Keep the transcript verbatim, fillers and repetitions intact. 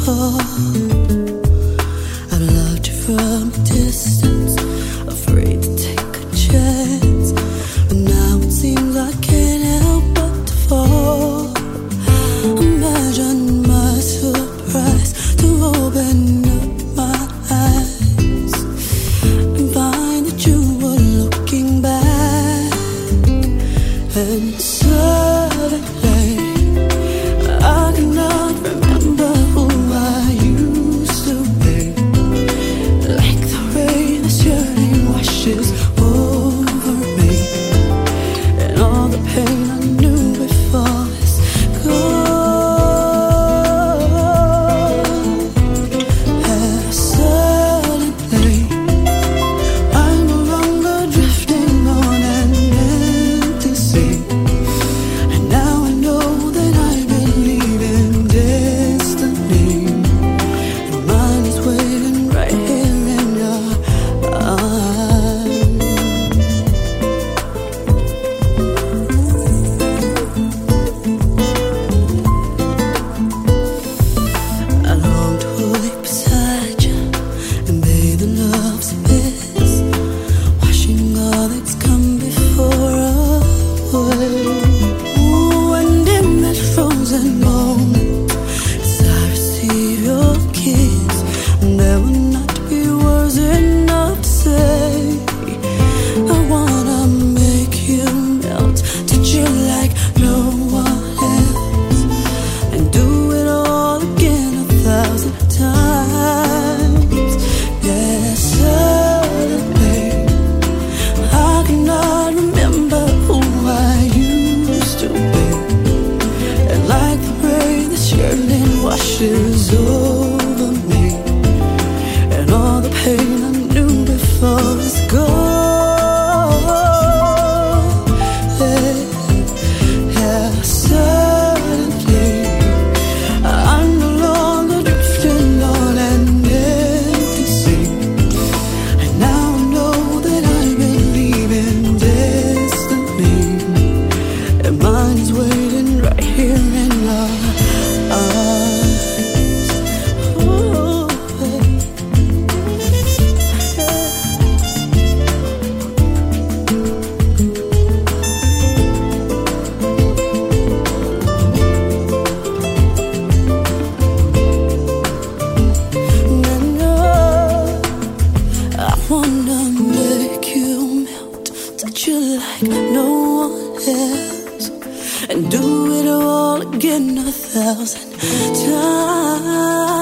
I've loved you from a distance, afraid to take a chance, but now it seems I can't help but to fall. Imagine my surprise to open up my eyes and find that you were looking back, and suddenly I cannot remember who I used to be. Like the rain that's yearning washes over me, and all the pain I knew before is gone. And suddenly I'm no longer drifting on an empty sea, and now I know that I believe in destiny, and mine is waiting right here in your arms. I long to wake beside you and bathe in love's abyss, washing all that's come before away. Ooh, and in that frozen moment, as I receive your kiss, there will not be words enough to say. I wanna make you melt, touch you like no one else, and do it all again a thousand times. Yeah, suddenly I cannot remember who I used to be, and like the rain that's yearning washes over me, and all the pain I knew before is gone. Yeah, yeah, suddenly I'm no longer drifting on an empty sea, and now I know that I believe in destiny, and mine is waiting right here in your arms. Ooh, yeah. And I know I wanna make you melt, touch you like no one else, and do it all again a thousand times.